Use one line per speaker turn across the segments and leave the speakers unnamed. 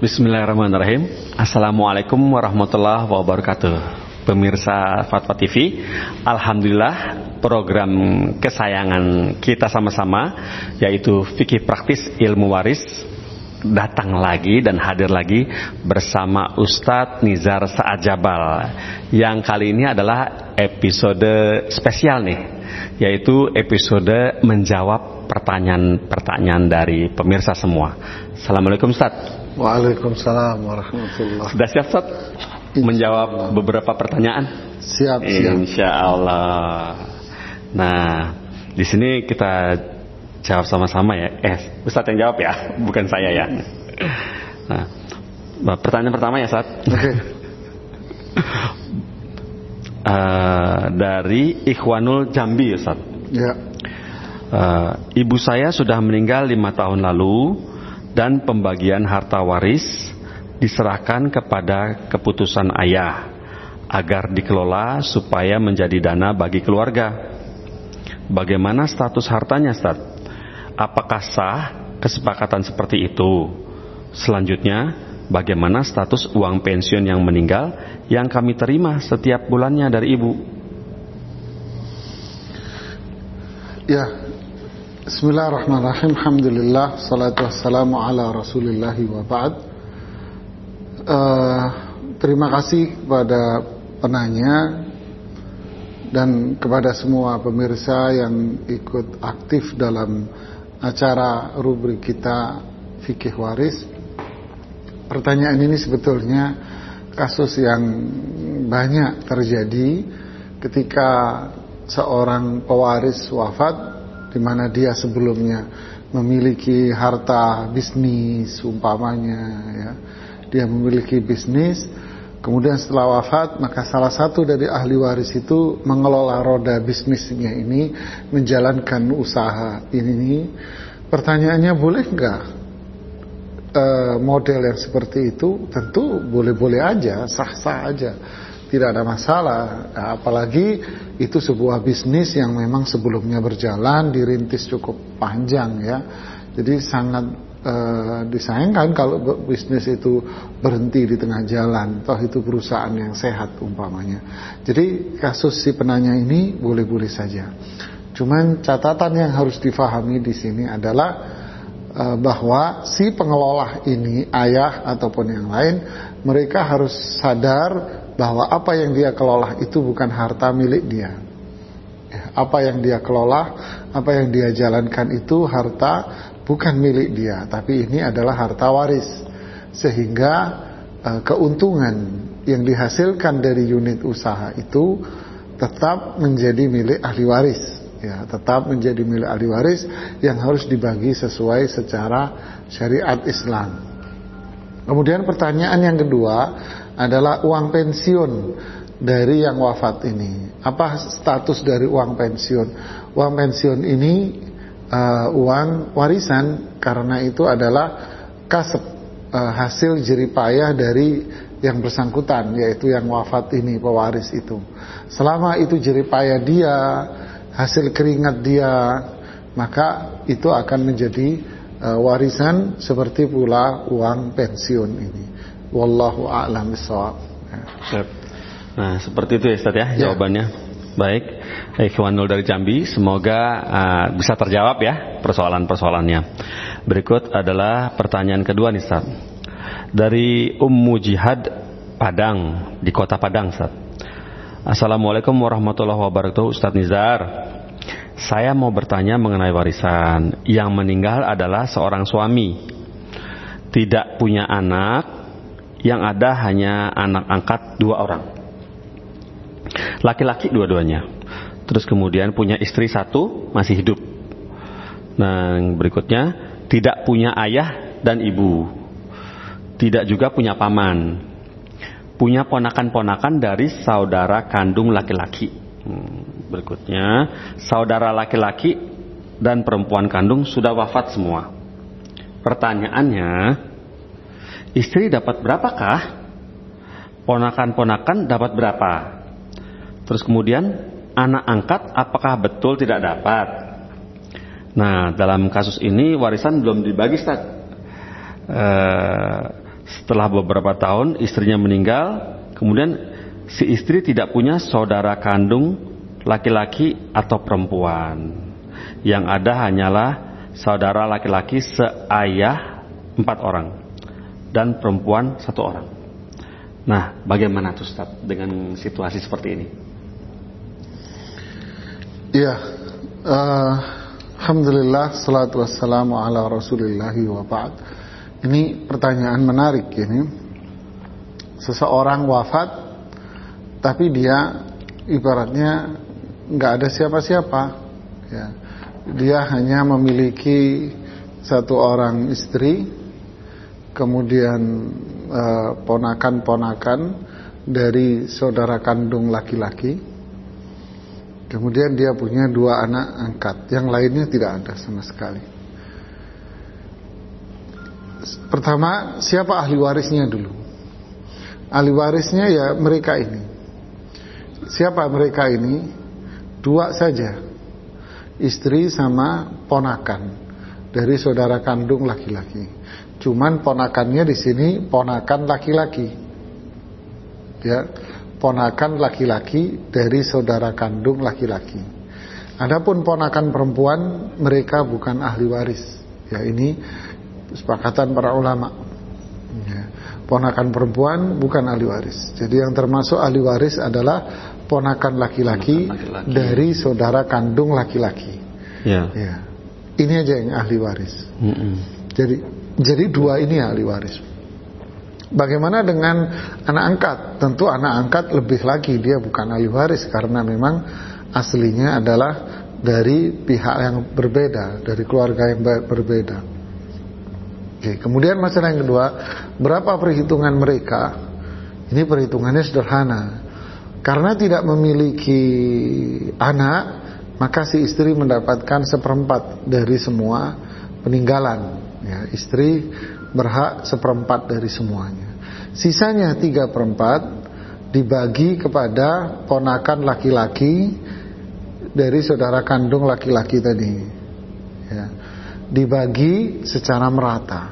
Bismillahirrahmanirrahim. Assalamualaikum warahmatullahi wabarakatuh. Pemirsa Fatwa TV, alhamdulillah program kesayangan kita sama-sama, yaitu Fikih Praktis Ilmu Waris, datang lagi dan hadir lagi bersama Ustadz Nizar Saadjabal. Yang kali ini adalah episode spesial nih, yaitu episode menjawab pertanyaan-pertanyaan dari pemirsa semua. Assalamualaikum Ustadz.
Waalaikumsalam warahmatullahi.
Sudah siap Ustadz menjawab beberapa pertanyaan?
Siap.
Insya Allah. Nah, di sini kita jawab sama-sama ya. Ustadz yang jawab ya, bukan saya ya. Nah, pertanyaan pertama ya Ustadz.
Oke.
Dari Ikhwanul Jambi Ustadz.
Ya.
Ibu saya sudah meninggal 5 tahun lalu dan pembagian harta waris diserahkan kepada keputusan ayah agar dikelola supaya menjadi dana bagi keluarga. Bagaimana status hartanya, Ustaz? Apakah sah kesepakatan seperti itu? Selanjutnya, bagaimana status uang pensiun yang meninggal yang kami terima setiap bulannya dari ibu?
Ya. Bismillahirrahmanirrahim. Alhamdulillah, salatu wassalamu ala rasulillahi wa ba'd. Terima kasih kepada penanya dan kepada semua pemirsa yang ikut aktif dalam acara rubrik kita Fikih Waris. Pertanyaan ini sebetulnya kasus yang banyak terjadi ketika seorang pewaris wafat, di mana dia sebelumnya memiliki harta bisnis umpamanya ya. Dia memiliki bisnis, kemudian setelah wafat maka salah satu dari ahli waris itu mengelola roda bisnisnya ini, menjalankan usaha ini. Pertanyaannya, boleh enggak model yang seperti itu? Tentu boleh-boleh aja, sah-sah aja, tidak ada masalah. Apalagi itu sebuah bisnis yang memang sebelumnya berjalan, dirintis cukup panjang ya. Jadi sangat disayangkan kalau bisnis itu berhenti di tengah jalan, toh itu perusahaan yang sehat umpamanya. Jadi kasus si penanya ini boleh-boleh saja. Cuman catatan yang harus difahami di sini adalah bahwa si pengelola ini, ayah ataupun yang lain, mereka harus sadar bahwa apa yang dia kelola itu bukan harta milik dia. Apa yang dia kelola, apa yang dia jalankan itu harta bukan milik dia, tapi ini adalah harta waris. Sehingga keuntungan yang dihasilkan dari unit usaha itu tetap menjadi milik ahli waris. Ya, tetap menjadi milik ahli waris yang harus dibagi sesuai secara syariat Islam. Kemudian pertanyaan yang kedua adalah uang pensiun dari yang wafat ini. Apa status dari uang pensiun? Uang pensiun ini uang warisan, karena itu adalah kasep, hasil jeripayah dari yang bersangkutan, yaitu yang wafat ini, pewaris itu. Selama itu jeripayah dia, hasil keringat dia, maka itu akan menjadi warisan seperti pula uang pensiun ini. Wallahu a'lam bishawab.
Nah, seperti itu ya Ustaz ya jawabannya. Baik, Ikhwanul dari Jambi, semoga bisa terjawab ya persoalan-persoalannya. Berikut adalah pertanyaan kedua nih Ustaz. Dari Ummu Jihad Padang, di kota Padang Ustaz. Assalamualaikum warahmatullahi wabarakatuh Ustaz Nizar. Saya mau bertanya mengenai warisan. Yang meninggal adalah seorang suami, tidak punya anak, yang ada hanya anak angkat 2 orang, laki-laki dua-duanya. Terus kemudian punya istri 1 masih hidup. Nah, berikutnya tidak punya ayah dan ibu, tidak juga punya paman, punya ponakan-ponakan dari saudara kandung laki-laki. Berikutnya saudara laki-laki dan perempuan kandung sudah wafat semua. Pertanyaannya, istri dapat berapakah? Ponakan-ponakan dapat berapa? Terus kemudian anak angkat apakah betul tidak dapat? Nah, dalam kasus ini warisan belum dibagi Ustaz. Setelah beberapa tahun istrinya meninggal, kemudian si istri tidak punya saudara kandung laki-laki atau perempuan. Yang ada hanyalah saudara laki-laki seayah 4 orang dan perempuan 1 orang. Nah, bagaimana tuh Ustaz dengan situasi seperti ini?
Iya, alhamdulillah, salatu wassalamu ala rasulillahi wa ba'd. Ini pertanyaan menarik ini. Seseorang wafat, tapi dia ibaratnya nggak ada siapa-siapa. Ya. Dia hanya memiliki 1 orang istri, kemudian ponakan-ponakan dari saudara kandung laki-laki. Kemudian dia punya 2 anak angkat, yang lainnya tidak ada sama sekali. Pertama, siapa ahli warisnya dulu? Ahli warisnya ya mereka ini. Siapa mereka ini? 2 saja, istri sama ponakan dari saudara kandung laki-laki. Cuman ponakannya di sini ponakan laki-laki, ya, ponakan laki-laki dari saudara kandung laki-laki. Adapun ponakan perempuan, mereka bukan ahli waris. Ya, ini kesepakatan para ulama. Ya, ponakan perempuan bukan ahli waris. Jadi yang termasuk ahli waris adalah ponakan laki-laki dari saudara kandung laki-laki. Ya. Ya. Ini aja yang ahli waris. Jadi 2 ini ahli waris. Bagaimana dengan anak angkat? Tentu anak angkat lebih lagi, dia bukan ahli waris karena memang aslinya adalah dari pihak yang berbeda, dari keluarga yang berbeda. Oke, kemudian masalah yang kedua, berapa perhitungan mereka? Ini perhitungannya sederhana. Karena tidak memiliki anak, maka si istri mendapatkan 1/4 dari semua peninggalan. Ya, istri berhak 1/4 dari semuanya. Sisanya 3/4 dibagi kepada ponakan laki-laki dari saudara kandung laki-laki tadi. Ya, dibagi secara merata.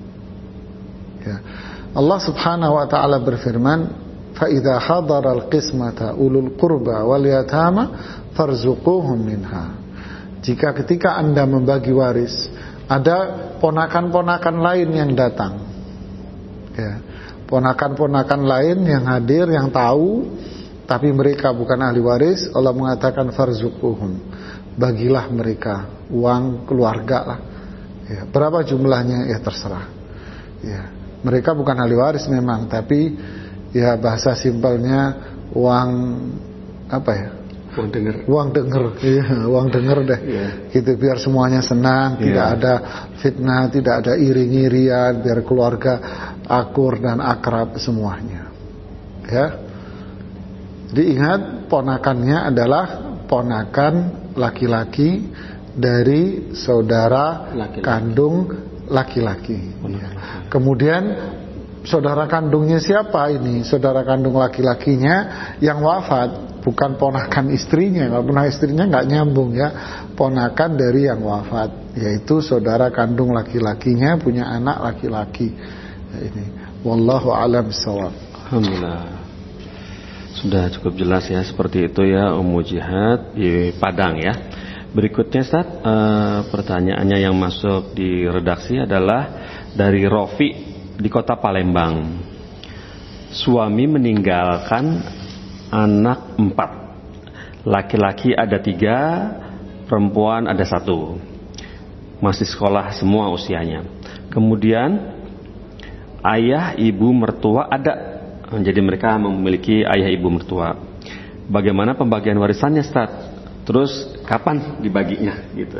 Ya. Allah Subhanahu wa taala berfirman, "Fa idza hadaral qismata ulul qurba wal yatama farzuquhum minha." Jika ketika Anda membagi waris, ada ponakan-ponakan lain yang datang, ya, ponakan-ponakan lain yang hadir, yang tahu, tapi mereka bukan ahli waris, Allah mengatakan farzuquhum, bagilah mereka uang keluarga lah. Ya, berapa jumlahnya ya terserah. Ya, mereka bukan ahli waris memang, tapi ya bahasa simpelnya uang apa ya? Uang denger, iya, uang denger deh, gitu, biar semuanya senang, tidak ada fitnah, tidak ada iri-irian, biar keluarga akur dan akrab semuanya. Ya, jadi ingat, ponakannya adalah ponakan laki-laki dari saudara kandung laki-laki. Kemudian saudara kandungnya siapa ini? Saudara kandung laki-lakinya yang wafat, bukan ponakan istrinya. Kalau ponakan istrinya nggak nyambung ya. Ponakan dari yang wafat, yaitu saudara kandung laki-lakinya punya anak laki-laki. Ya, ini wallahu a'lam bishawab.
Alhamdulillah, sudah cukup jelas ya, seperti itu ya Ummu Jihad di Padang ya. Berikutnya Ustaz, pertanyaannya yang masuk di redaksi adalah dari Rofi di kota Palembang. Suami meninggalkan anak 4, laki-laki ada 3, perempuan ada 1, masih sekolah semua usianya. Kemudian ayah ibu mertua ada, jadi mereka memiliki ayah ibu mertua. Bagaimana pembagian warisannya Ustaz? Terus kapan dibaginya gitu?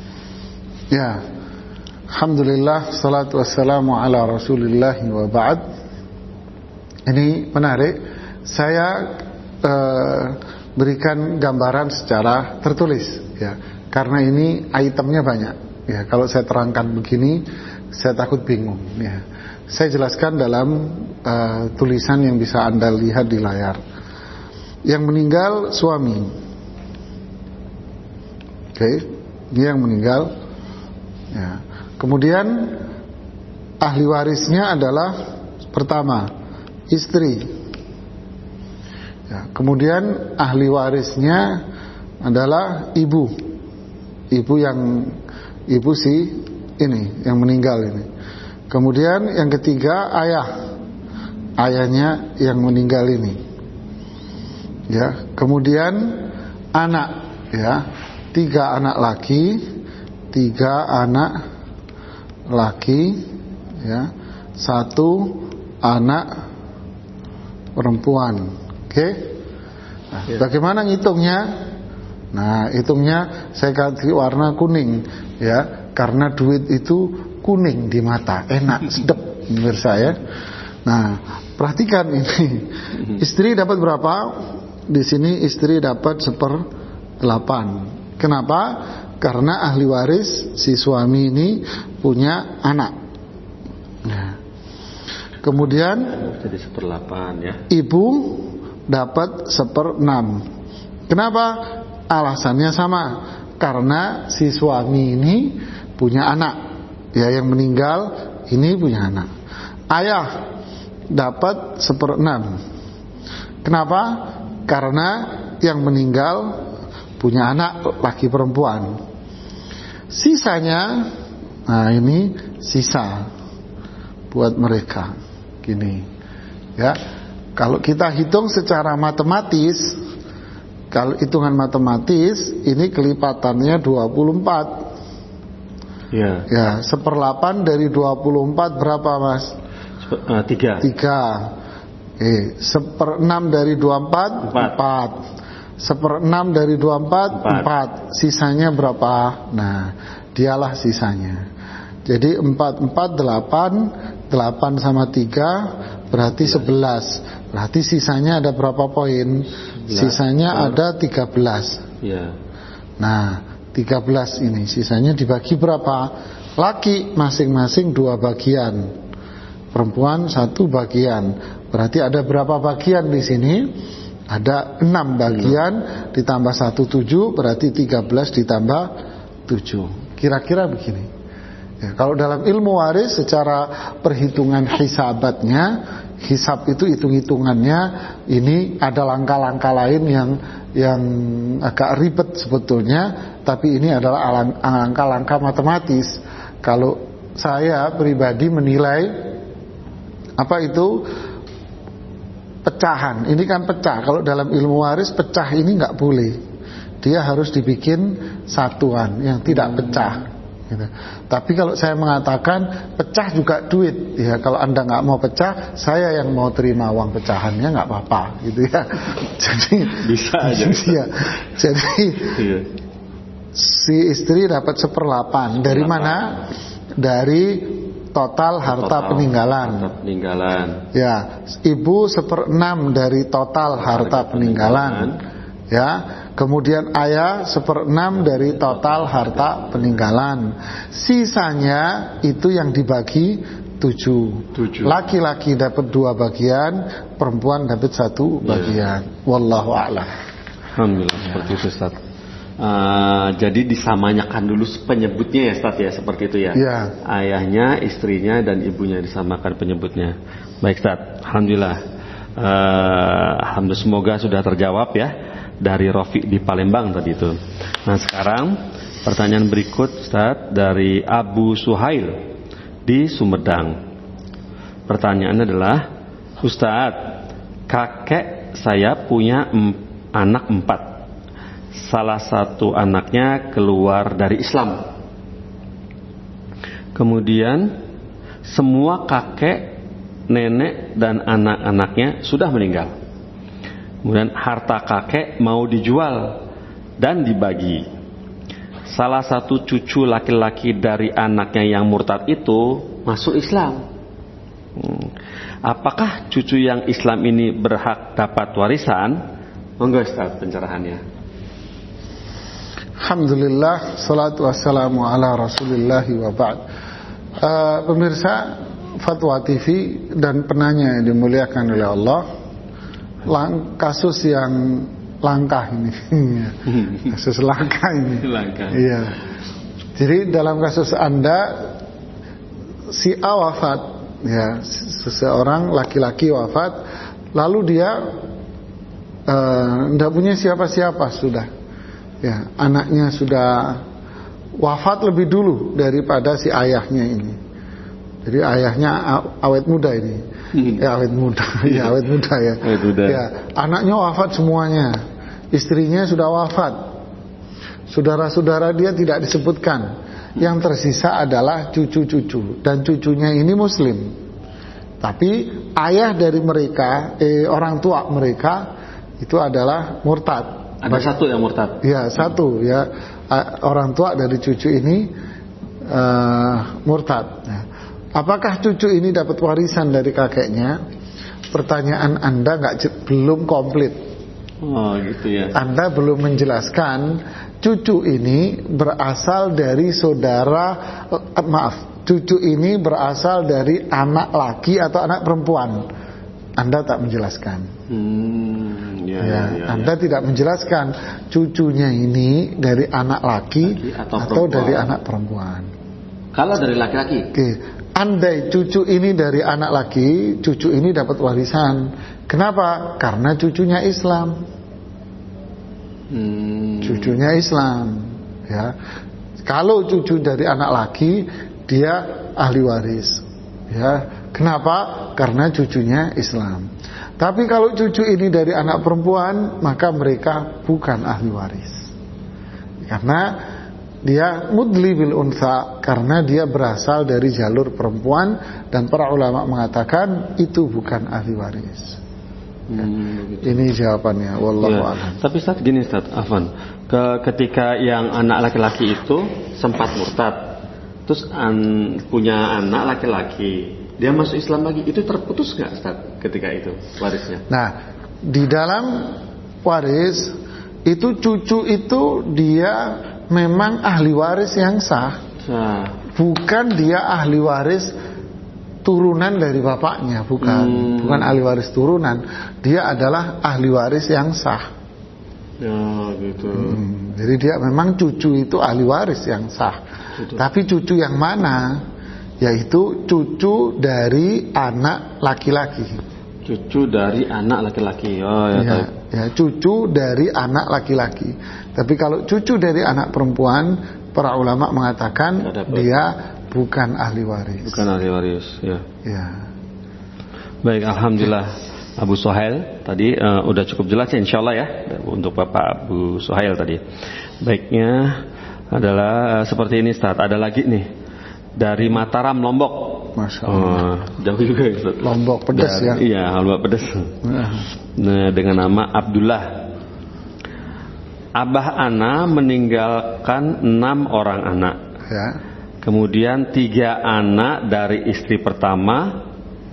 Ya, alhamdulillah, salatu wassalamu ala rasulillah wa ba'd. Ini menarik. Saya berikan gambaran secara tertulis ya, karena ini itemnya banyak ya. Kalau saya terangkan begini, saya takut bingung ya. Saya jelaskan dalam tulisan yang bisa Anda lihat di layar. Yang meninggal suami, oke, dia yang meninggal ya. Kemudian ahli warisnya adalah Pertama, istri. Ya, kemudian ahli warisnya adalah ibu. Ibu si ini yang meninggal ini. Kemudian yang ketiga ayah. Ayahnya yang meninggal ini. Ya, kemudian anak, ya. 3 anak laki, 3 anak laki, ya. 1 anak perempuan. Oke? Nah, bagaimana ngitungnya? Nah, hitungnya saya kasih warna kuning, ya, karena duit itu kuning di mata, enak, sedap, pemirsa ya. Nah, perhatikan ini. Istri dapat berapa? Di sini istri dapat 1/8. Kenapa? Karena ahli waris si suami ini punya anak. Nah, kemudian
jadi 1/8 ya.
Ibu dapat 1/6. Kenapa? Alasannya sama, karena si suami ini punya anak, ya, yang meninggal ini punya anak. Ayah dapat 1/6. Kenapa? Karena yang meninggal punya anak laki perempuan. Sisanya, nah ini sisa buat mereka. Gini, ya. Kalau kita hitung secara matematis, kalau hitungan matematis ini kelipatannya 24.
Ya.
Ya, 1/8 dari 24 berapa, Mas?
3.
1/6 dari 24 4. 1/6 dari 24 4. Sisanya berapa? Nah, dialah sisanya. Jadi 4 8 sama 3 berarti 11. Berarti sisanya ada berapa poin? Sisanya ada 13.
Ya.
Nah, 13 ini sisanya dibagi berapa? Laki masing-masing 2 bagian, perempuan 1 bagian. Berarti ada berapa bagian di sini? Ada 6 bagian ditambah 1 7, berarti 13 ditambah 7. Kira-kira begini. Ya, kalau dalam ilmu waris secara perhitungan hisabatnya, hisab itu hitung-hitungannya ini ada langkah-langkah lain yang agak ribet sebetulnya, tapi ini adalah langkah-langkah matematis. Kalau saya pribadi menilai apa itu pecahan, ini kan pecah. Kalau dalam ilmu waris pecah ini nggak boleh, dia harus dibikin satuan yang tidak pecah. Gitu. Tapi kalau saya mengatakan pecah juga duit, ya kalau Anda nggak mau pecah, saya yang mau terima uang pecahannya nggak apa-apa, gitu ya. Jadi
bisa aja.
Ya, jadi si istri dapat 1/8 dari mana? Dari total harta peninggalan. Ya, ibu 1/6 dari total harta peninggalan. Ya, kemudian ayah 1/6 dari total harta peninggalan. Sisanya itu yang dibagi 7. Laki-laki dapat 2 bagian, perempuan dapat 1 bagian. Wallahu a'lam.
Alhamdulillah, seperti itu, Ustaz. Jadi disamanyakan dulu penyebutnya ya, Ustaz ya, seperti itu ya. Ayahnya, istrinya dan ibunya disamakan penyebutnya. Baik, Ustaz. Alhamdulillah. Alhamdulillah, semoga sudah terjawab ya. Dari Rofi di Palembang tadi itu. Nah, sekarang pertanyaan berikut, Ustaz, dari Abu Suhail di Sumedang. Pertanyaannya adalah, Ustaz, kakek saya punya anak 4. Salah satu anaknya keluar dari Islam. Kemudian semua kakek, nenek dan anak-anaknya sudah meninggal. Kemudian harta kakek mau dijual dan dibagi. Salah satu cucu laki-laki dari anaknya yang murtad itu masuk Islam. Apakah cucu yang Islam ini berhak dapat warisan? Monggo, Ustaz, pencerahannya.
Alhamdulillah, salatu wassalamu ala rasulillah wa ba'd. Pemirsa Fatwa TV dan penanya yang dimuliakan oleh Allah, kasus yang langka ini. Kasus langka ini. Iya. Jadi dalam kasus Anda, si A wafat, Ya, seseorang laki-laki wafat, lalu dia tidak punya siapa-siapa sudah. Ya, anaknya sudah wafat lebih dulu daripada si ayahnya ini. Jadi ayahnya awet muda ini. Ya, awet muda. Ya, awet muda ya. Ya, anaknya wafat semuanya. Istrinya sudah wafat. Saudara-saudara dia tidak disebutkan. Yang tersisa adalah cucu-cucu, dan cucunya ini muslim. Tapi ayah dari mereka, orang tua mereka itu adalah murtad.
Ada satu yang murtad.
Ya, satu ya. Orang tua dari cucu ini murtad. Nah, apakah cucu ini dapat warisan dari kakeknya? Pertanyaan Anda belum komplit.
Oh, gitu ya.
Anda belum menjelaskan cucu ini berasal dari cucu ini berasal dari anak laki atau anak perempuan. Anda tak menjelaskan. Anda tidak menjelaskan cucunya ini dari anak laki atau dari anak perempuan.
Kalau dari laki-laki.
Andai cucu ini dari anak laki, cucu ini dapat warisan. Kenapa? Karena cucunya Islam. Cucunya Islam, ya. Kalau cucu dari anak laki, dia ahli waris, ya. Kenapa? Karena cucunya Islam. Tapi kalau cucu ini dari anak perempuan, maka mereka bukan ahli waris, karena dia mudli bil unsa, karena dia berasal dari jalur perempuan, dan para ulama mengatakan itu bukan ahli waris. Ini jawabannya, wallahu a'lam.
Tapi Ustaz gini Ustaz, afwan. Ketika yang anak laki-laki itu sempat murtad, terus punya anak laki-laki, dia masuk Islam lagi, itu terputus nggak Ustaz ketika itu warisnya?
Nah, di dalam waris itu cucu itu dia memang ahli waris yang sah. Bukan dia ahli waris turunan dari bapaknya, bukan ahli waris turunan. Dia adalah ahli waris yang sah.
Ya, gitu.
Jadi dia memang cucu itu ahli waris yang sah. Gitu. Tapi cucu yang mana? Yaitu cucu dari anak laki-laki.
Cucu dari anak laki-laki. Oh ya,
ya, cucu dari anak laki-laki. Tapi kalau cucu dari anak perempuan, para ulama mengatakan dia bukan ahli waris.
Bukan ahli waris, ya.
Ya.
Baik, alhamdulillah Abu Suhail tadi udah cukup jelas ya, insyaallah ya, untuk Bapak Abu Suhail tadi. Baiknya adalah seperti ini Ustaz. Ada lagi nih dari Mataram, Lombok.
Masya Allah.
Jauh juga ya Ustaz.
Lombok pedas ya.
Iya, Lombok pedas. Nah, dengan nama Abdullah. Abah ana meninggalkan 6 orang anak.
Ya.
Kemudian 3 anak dari istri pertama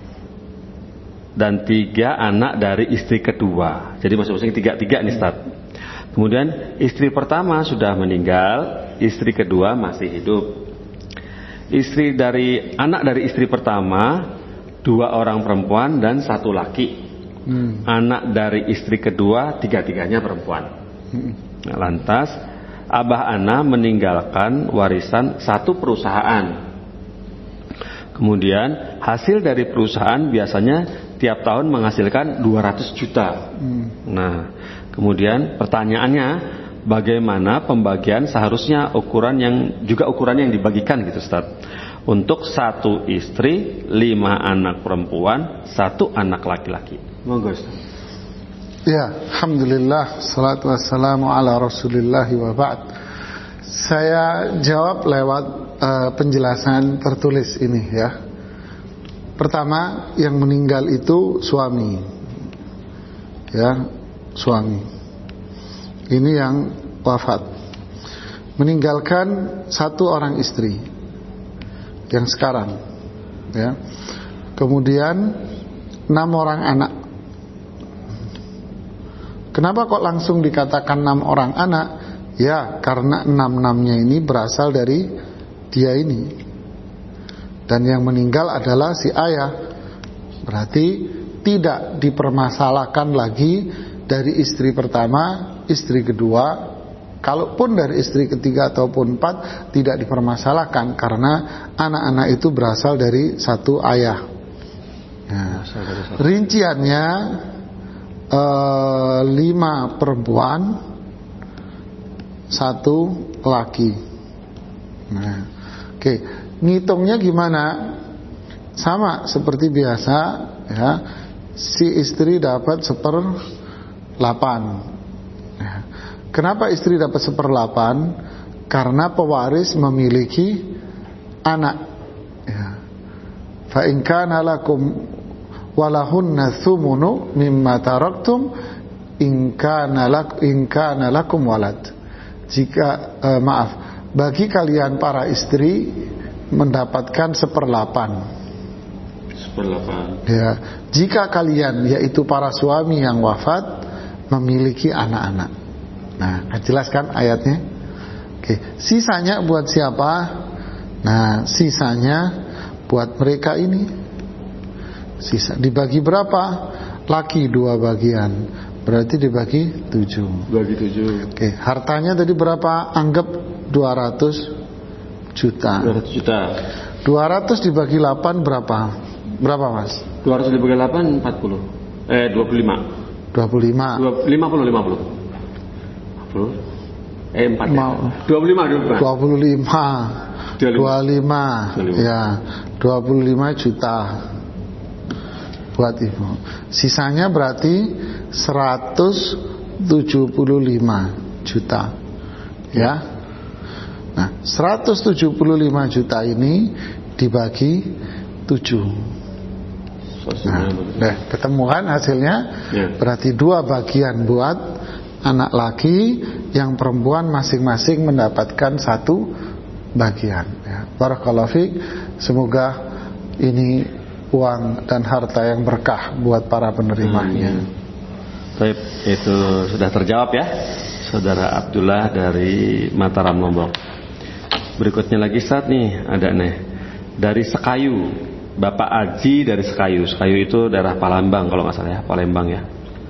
dan 3 anak dari istri kedua. Jadi masing-masing 3 nih Ustaz. Kemudian istri pertama sudah meninggal, istri kedua masih hidup. Anak dari istri pertama 2 orang perempuan dan 1 laki. Anak dari istri kedua 3-tiganya perempuan. Nah, lantas Abah ana meninggalkan warisan 1 perusahaan. Kemudian hasil dari perusahaan biasanya tiap tahun menghasilkan 200 juta. Nah, kemudian pertanyaannya, bagaimana pembagian seharusnya ukuran yang dibagikan gitu Ustaz? Untuk 1 istri, 5 anak perempuan, 1 anak laki-laki. Monggo Ustaz.
Ya, alhamdulillah, salatu wassalamu ala rasulillah wa ba'd. Saya jawab lewat penjelasan tertulis ini ya. Pertama, yang meninggal itu suami. Ya, suami. Ini yang wafat. Meninggalkan 1 orang istri yang sekarang ya. Kemudian 6 orang anak. Kenapa kok langsung dikatakan 6 orang anak? Ya, karena 6-6-nya ini berasal dari dia ini. Dan yang meninggal adalah si ayah. Berarti tidak dipermasalahkan lagi dari istri pertama, istri kedua. Kalaupun dari istri ketiga ataupun 4, tidak dipermasalahkan karena anak-anak itu berasal dari 1 ayah. Nah, rinciannya 5 perempuan, 1 laki. Nah, oke, ngitungnya gimana? Sama seperti biasa ya. Si istri dapat 1/8. Ya. Kenapa istri dapat 1/8? Karena pewaris memiliki anak. Ya. Fa in kana lakum walahunna thumunu mimma taraktum in kana lakum walad. Jika bagi kalian para istri mendapatkan 1/8. Ya, jika kalian, yaitu para suami yang wafat, memiliki anak-anak. Nah, jelaskan ayatnya. Oke, sisanya buat siapa? Nah, sisanya buat mereka ini. Sisa dibagi berapa? Laki 2 bagian. Berarti dibagi 7.
Bagi 7.
Oke, hartanya tadi berapa? Anggap 200 juta.
200 juta.
200 dibagi 8 berapa? Berapa, Mas?
200 dibagi 8 40. 25.
25.
50. 4 ya. 25.
25. Ya, 25 juta buat ibu. Sisanya berarti 175 juta. Ya. Nah, 175 juta ini dibagi 7. Nah, ketemu kan hasilnya? Ya. Berarti 2 bagian buat anak laki, yang perempuan masing-masing mendapatkan 1 bagian. Ya. Barakallahu fiik. Semoga ini uang dan harta yang berkah buat para penerimanya.
Baik, itu sudah terjawab ya, Saudara Abdullah dari Mataram, Lombok. Berikutnya lagi Ustaz nih, ada nih dari Sekayu. Bapak Aji dari Sekayu. Sekayu itu daerah Palembang kalau nggak salah ya, Palembang ya.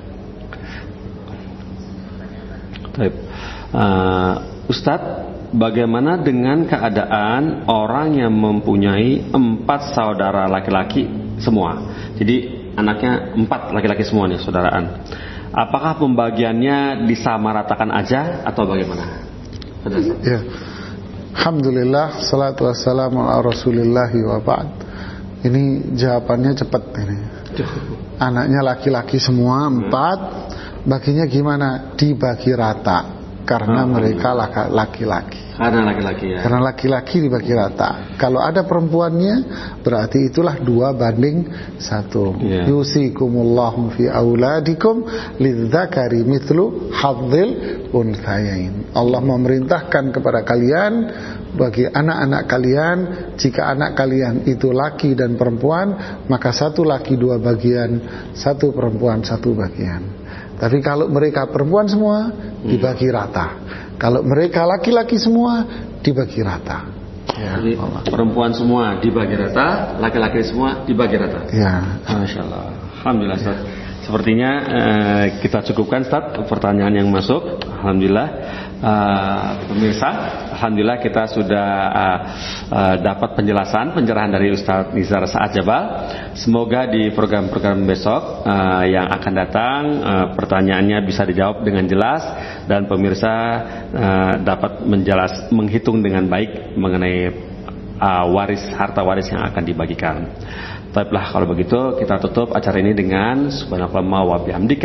Ustadz, bagaimana dengan keadaan orang yang mempunyai 4 saudara laki-laki semua? Jadi anaknya 4 laki-laki semua nih, saudaraan. Apakah pembagiannya disamaratakan aja atau bagaimana?
Ya. Alhamdulillah, salatu wassalamu ala rasulillahi wa ba'd. Ini jawabannya cepat ini. Anaknya laki-laki semua 4. Baginya gimana? Dibagi rata. Karena mereka laki-laki.
Karena laki-laki ya.
Karena laki-laki dibagi rata. Kalau ada perempuannya, berarti itulah 2/1. Yeah. Yusikumullahu fi auladikum lidzakari mithlu hadzil unthayain. Allah memerintahkan kepada kalian, bagi anak-anak kalian, jika anak kalian itu laki dan perempuan, maka 1 laki 2 bagian, 1 perempuan 1 bagian. Tapi kalau mereka perempuan semua, dibagi rata. Kalau mereka laki-laki semua, dibagi rata.
Ya, jadi perempuan semua dibagi rata, laki-laki semua dibagi rata.
Ya.
Masya Allah. Alhamdulillah Ustaz. Sepertinya kita cukupkan Ustaz pertanyaan yang masuk. Alhamdulillah. Pemirsa, alhamdulillah kita sudah dapat pencerahan dari Ustaz Nizar Sa'ad Jabal. Semoga di program-program besok yang akan datang pertanyaannya bisa dijawab dengan jelas dan pemirsa dapat menghitung dengan baik mengenai harta waris yang akan dibagikan. Baiklah, kalau begitu kita tutup acara ini dengan subhanakallahumma wa bihamdika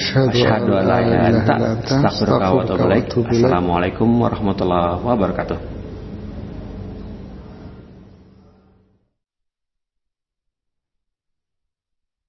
asyhadu an la ilaha illa anta astaghfiruka wa atubu ilaik. Assalamualaikum warahmatullahi wabarakatuh.